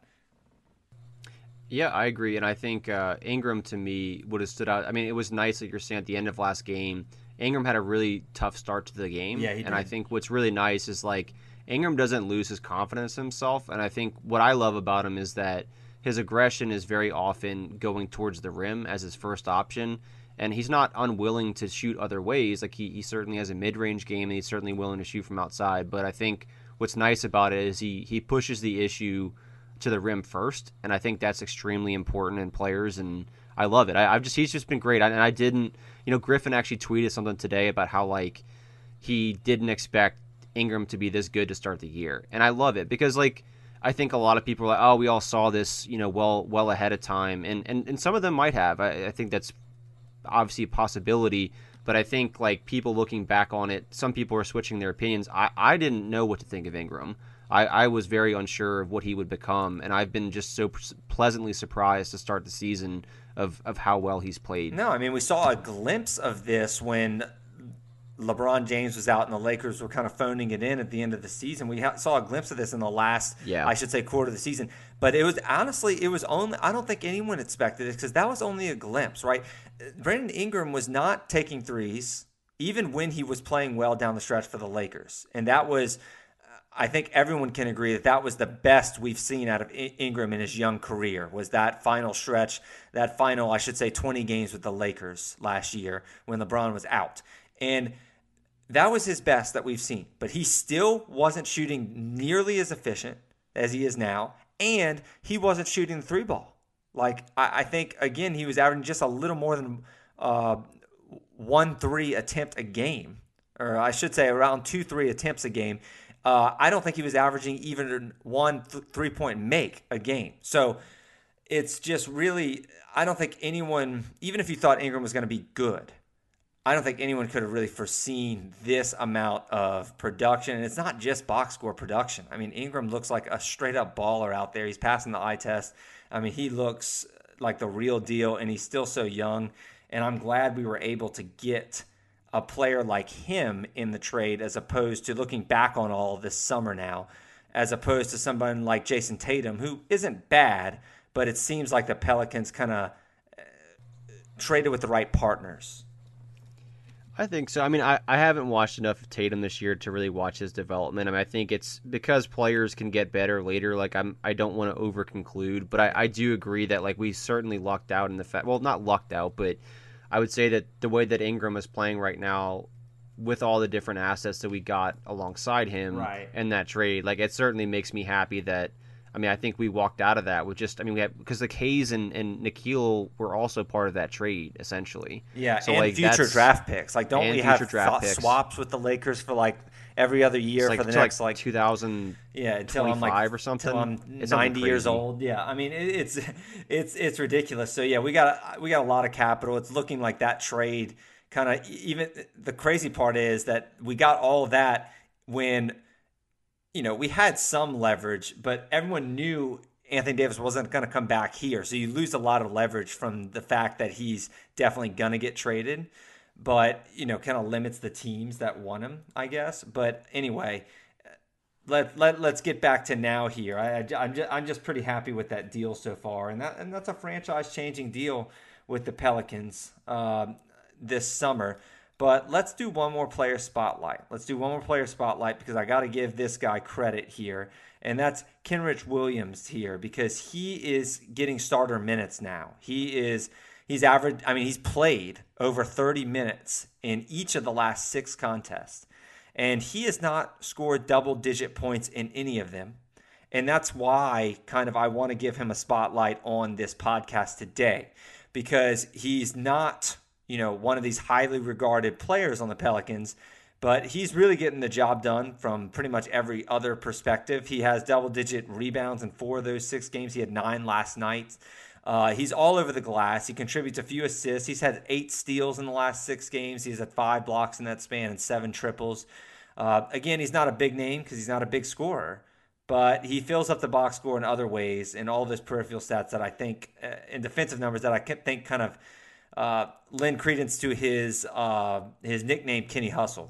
S3: Yeah, I agree. And I think Ingram to me would have stood out. I mean, it was nice that you're saying at the end of last game, Ingram had a really tough start to the game.
S2: Yeah, he did.
S3: And I think what's really nice is Ingram doesn't lose his confidence in himself. And I think what I love about him is that his aggression is very often going towards the rim as his first option, and he's not unwilling to shoot other ways. He certainly has a mid-range game, and he's certainly willing to shoot from outside. But I think what's nice about it is he pushes the issue to the rim first, and I think that's extremely important in players, and I love it. He's just been great. And I didn't, Griffin actually tweeted something today about how he didn't expect Ingram to be this good to start the year, and I love it because I think a lot of people are like, oh, we all saw this, well ahead of time. And some of them might have. I think that's obviously a possibility. But I think, people looking back on it, some people are switching their opinions. I didn't know what to think of Ingram. I was very unsure of what he would become. And I've been just so pleasantly surprised to start the season of how well he's played.
S2: No, I mean, we saw a glimpse of this when LeBron James was out and the Lakers were kind of phoning it in at the end of the season. We saw a glimpse of this in the last, quarter of the season. But it was only, I don't think anyone expected it because that was only a glimpse, right? Brandon Ingram was not taking threes even when he was playing well down the stretch for the Lakers. And that was, I think everyone can agree that was the best we've seen out of Ingram in his young career, was that final stretch, that final, 20 games with the Lakers last year when LeBron was out. And that was his best that we've seen. But he still wasn't shooting nearly as efficient as he is now. And he wasn't shooting the 3-ball. I think, again, he was averaging just a little more than 1 3 attempt a game. Or I should say around 2 3 attempts a game. I don't think he was averaging even 1 3-point make a game. So it's just really, I don't think anyone, even if you thought Ingram was going to be good, I don't think anyone could have really foreseen this amount of production. And it's not just box score production. I mean, Ingram looks like a straight-up baller out there. He's passing the eye test. I mean, he looks like the real deal, and he's still so young. And I'm glad we were able to get a player like him in the trade as opposed to looking back on all of this summer now, as opposed to someone like Jason Tatum, who isn't bad, but it seems like the Pelicans kind of traded with the right partners.
S3: I think so. I mean, I haven't watched enough of Tatum this year to really watch his development. I mean, I think it's because players can get better later. I don't want to over conclude, but I do agree that we certainly lucked out in the fact. Well, not lucked out, but I would say that the way that Ingram is playing right now, with all the different assets that we got alongside him in that trade, it certainly makes me happy that. I mean, I think we walked out of that with we had, because Hayes and Nikhil were also part of that trade, essentially.
S2: Yeah, so and future draft picks. Don't we have swaps with the Lakers for every other year for the next
S3: 2025 or something?
S2: Until I'm 90 years old. Yeah, I mean it's ridiculous. So yeah, we got a lot of capital. It's looking like that trade kind of, even the crazy part is that we got all of that when, we had some leverage, but everyone knew Anthony Davis wasn't going to come back here. So you lose a lot of leverage from the fact that he's definitely going to get traded, but, kind of limits the teams that want him, I guess. But anyway, let's get back to now here. I'm just pretty happy with that deal so far. And that's a franchise changing deal with the Pelicans this summer. But let's do one more player spotlight. Because I got to give this guy credit here, and that's Kenrich Williams here because he is getting starter minutes now. He's played over 30 minutes in each of the last 6 contests, and he has not scored double-digit points in any of them. And that's why I want to give him a spotlight on this podcast today, because he's not, one of these highly regarded players on the Pelicans, but he's really getting the job done from pretty much every other perspective. He has double-digit rebounds in 4 of those 6 games. He had 9 last night. He's all over the glass. He contributes a few assists. He's had 8 steals in the last 6 games. He's had 5 blocks in that span and 7 triples. Again, he's not a big name because he's not a big scorer, but he fills up the box score in other ways, and all of his peripheral stats that I think, in defensive numbers that I think kind of lend credence to his nickname, Kenny Hustle.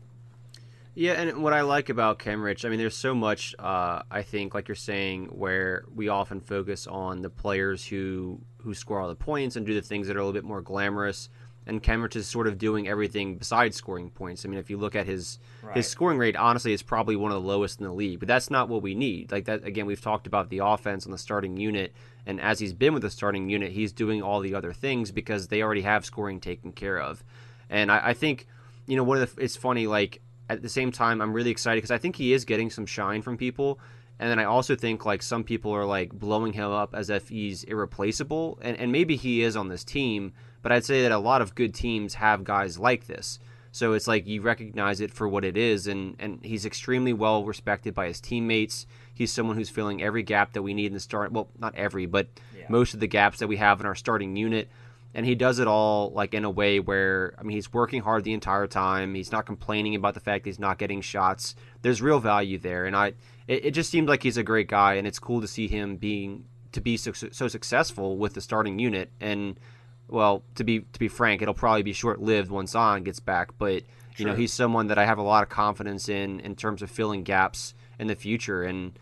S3: Yeah, and what I like about Kenrich, there's so much, I think, like you're saying, where we often focus on the players who score all the points and do the things that are a little bit more glamorous. And Kenrich is sort of doing everything besides scoring points. If you look at his scoring rate, honestly, it's probably one of the lowest in the league. But that's not what we need. Like that, again, we've talked about the offense on the starting unit. And as he's been with the starting unit, he's doing all the other things because they already have scoring taken care of. And I think, it's funny, like, at the same time, I'm really excited because I think he is getting some shine from people. And then I also think, like, some people are, like, blowing him up as if he's irreplaceable. And maybe he is on this team, but I'd say that a lot of good teams have guys like this. So it's like you recognize it for what it is, and he's extremely well respected by his teammates. He's someone who's filling every gap that we need in the start. Well, not every, but most of the gaps that we have in our starting unit. And he does it all like in a way where, he's working hard the entire time. He's not complaining about the fact that he's not getting shots. There's real value there, and it just seems like he's a great guy, and it's cool to see him be so successful with the starting unit. And well, to be frank, it'll probably be short-lived once Zion gets back. But he's someone that I have a lot of confidence in terms of filling gaps in the future. And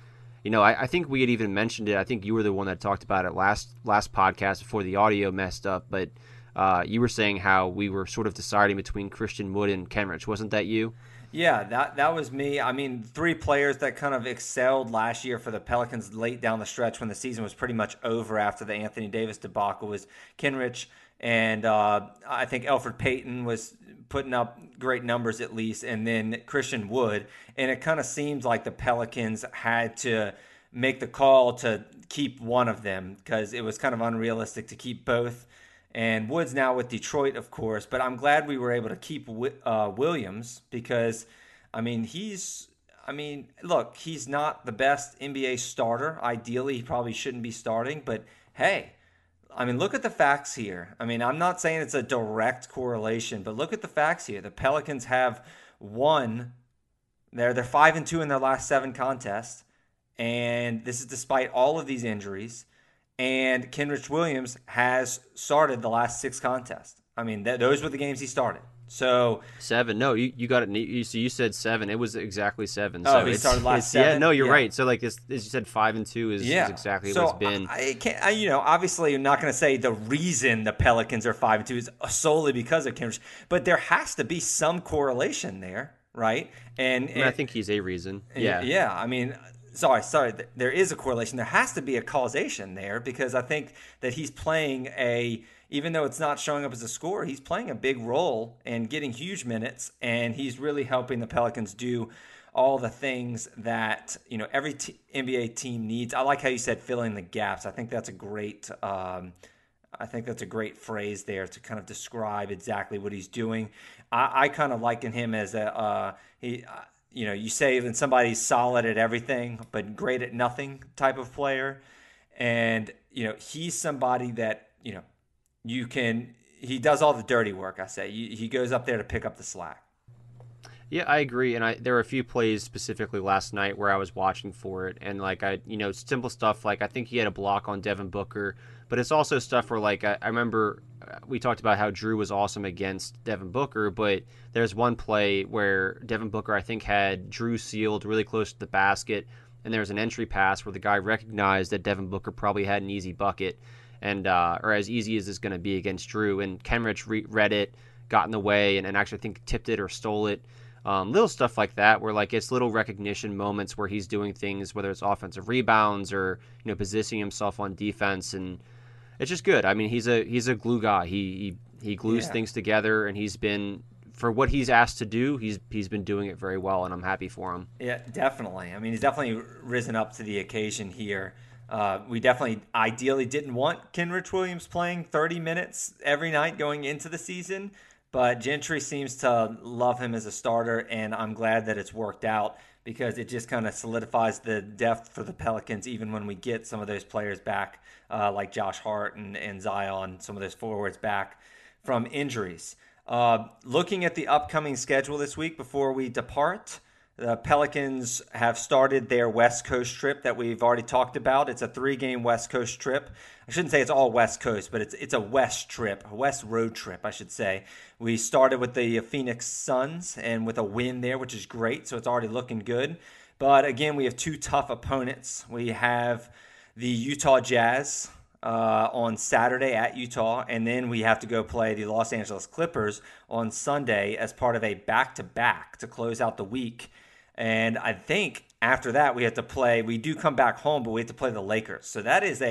S3: I think we had even mentioned it. I think you were the one that talked about it last podcast before the audio messed up. But you were saying how we were sort of deciding between Christian Wood and Kenrich. Wasn't that you?
S2: Yeah, that was me. 3 players that kind of excelled last year for the Pelicans late down the stretch when the season was pretty much over after the Anthony Davis debacle was Kenrich, and I think Elfrid Payton was putting up great numbers at least, and then Christian Wood. And it kind of seems like the Pelicans had to make the call to keep one of them because it was kind of unrealistic to keep both. And Wood's now with Detroit, of course, but I'm glad we were able to keep Williams because, he's not the best NBA starter. Ideally, he probably shouldn't be starting, but hey, look at the facts here. I'm not saying it's a direct correlation, but look at the facts here. The Pelicans have won. They're 5-2 in their last 7 contests, and this is despite all of these injuries. And Kenrich Williams has started the last 6 contests. Those were the games he started. So
S3: 7. No, you got it. You said 7. It was exactly 7.
S2: So he started last 7.
S3: Yeah, no, you're right. So like this, as you said, 5-2 is exactly what it's been.
S2: I can't. Obviously, I'm not going to say the reason the Pelicans are 5-2 is solely because of Kenrich, but there has to be some correlation there, right? And
S3: I think he's a reason. Yeah.
S2: Yeah. Sorry. There is a correlation. There has to be a causation there because I think that he's playing even though it's not showing up as a scorer, he's playing a big role and getting huge minutes, and he's really helping the Pelicans do all the things that every NBA team needs. I like how you said filling the gaps. I think that's a great. I think that's a great phrase there to kind of describe exactly what he's doing. I kind of liken him as you say when somebody's solid at everything but great at nothing type of player. And, he's somebody that, he does all the dirty work, I say. He goes up there to pick up the slack.
S3: Yeah, I agree. And there were a few plays specifically last night where I was watching for it. And simple stuff like I think he had a block on Devin Booker, but it's also stuff where I remember we talked about how Drew was awesome against Devin Booker, but there's one play where Devin Booker, I think, had Drew sealed really close to the basket, and there was an entry pass where the guy recognized that Devin Booker probably had an easy bucket, and or as easy as it's going to be against Drew, and Kenrich read it, got in the way and actually think tipped it or stole it. Little stuff like that where like it's little recognition moments where he's doing things, whether it's offensive rebounds or, positioning himself on defense, and it's just good. I mean, he's a glue guy. He glues things together, and he's been, for what he's asked to do, he's been doing it very well, and I'm happy for him.
S2: Yeah, definitely. I mean, he's definitely risen up to the occasion here. We definitely ideally didn't want Kenrich Williams playing 30 minutes every night going into the season, but Gentry seems to love him as a starter, and I'm glad that it's worked out because it just kind of solidifies the depth for the Pelicans even when we get some of those players back, like Josh Hart and Zion, some of those forwards back from injuries. Looking at the upcoming schedule this week before we depart, the Pelicans have started their West Coast trip that we've already talked about. It's a 3-game West Coast trip. I shouldn't say it's all West Coast, but it's a West trip, a West road trip, I should say. We started with the Phoenix Suns and with a win there, which is great, so it's already looking good. But again, we have 2 tough opponents. We have the Utah Jazz on Saturday at Utah, and then we have to go play the Los Angeles Clippers on Sunday as part of a back-to-back to close out the week. And I think after that we do come back home, but we have to play the Lakers. So that is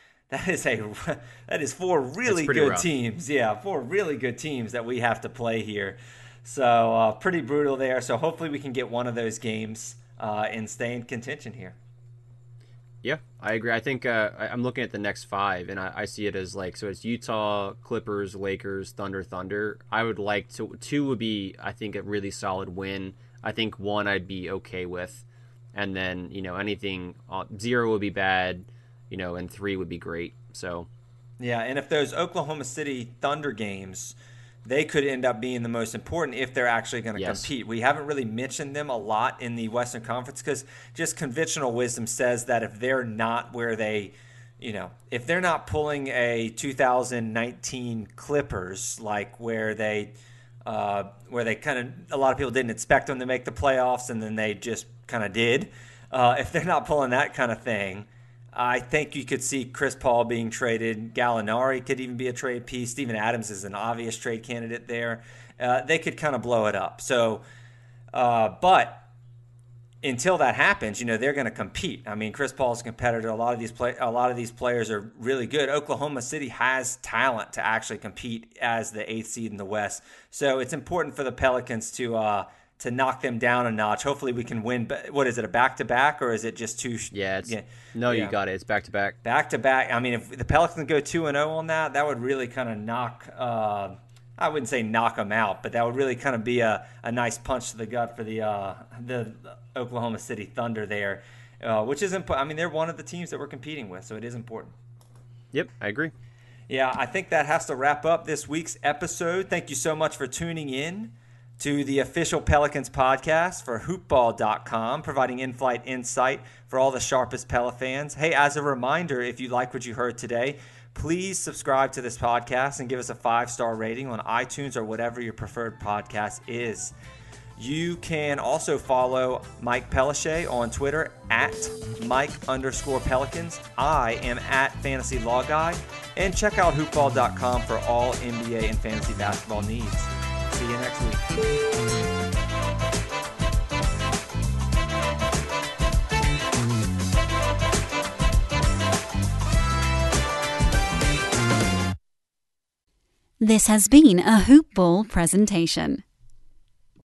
S2: 4 really good
S3: rough
S2: teams. Yeah, 4 really good teams that we have to play here. So pretty brutal there. So hopefully we can get one of those games and stay in contention here.
S3: Yeah, I agree. I think I'm looking at the next 5, and I see it as so it's Utah, Clippers, Lakers, Thunder. I would like 2 would be, I think, a really solid win. I think 1 I'd be okay with, and then anything 0 would be bad, and 3 would be great. So
S2: yeah, and if those Oklahoma City Thunder games, they could end up being the most important if they're actually going to compete. We haven't really mentioned them a lot in the Western Conference because just conventional wisdom says that if they're not where they, if they're not pulling a 2019 Clippers, like where they kind of, a lot of people didn't expect them to make the playoffs and then they just kind of did. If they're not pulling that kind of thing, I think you could see Chris Paul being traded. Gallinari could even be a trade piece. Steven Adams is an obvious trade candidate there. They could kind of blow it up. So, but until that happens, they're going to compete. I mean, Chris Paul's a competitor. A lot of these players are really good. Oklahoma City has talent to actually compete as the 8th seed in the West. So it's important for the Pelicans to knock them down a notch. Hopefully we can win. But what is it, a back-to-back, or is it just 2?
S3: You got it. It's back-to-back.
S2: Back-to-back. I mean, if the Pelicans go 2-0 on that would really kind of knock I wouldn't say knock them out, but that would really kind of be a nice punch to the gut for the Oklahoma City Thunder there, which is important. I mean, they're one of the teams that we're competing with, so it is important.
S3: Yep, I agree.
S2: Yeah, I think that has to wrap up this week's episode. Thank you so much for tuning in to the official Pelicans podcast for hoopball.com, providing in-flight insight for all the sharpest Pela fans. Hey, as a reminder, if you like what you heard today, please subscribe to this podcast and give us a 5-star rating on iTunes or whatever your preferred podcast is. You can also follow Mike Pelichet on Twitter at Mike_Pelicans. I am at Fantasy Law Guy. And check out hoopball.com for all NBA and fantasy basketball needs. See you next week.
S1: This has been a Hoop Ball presentation.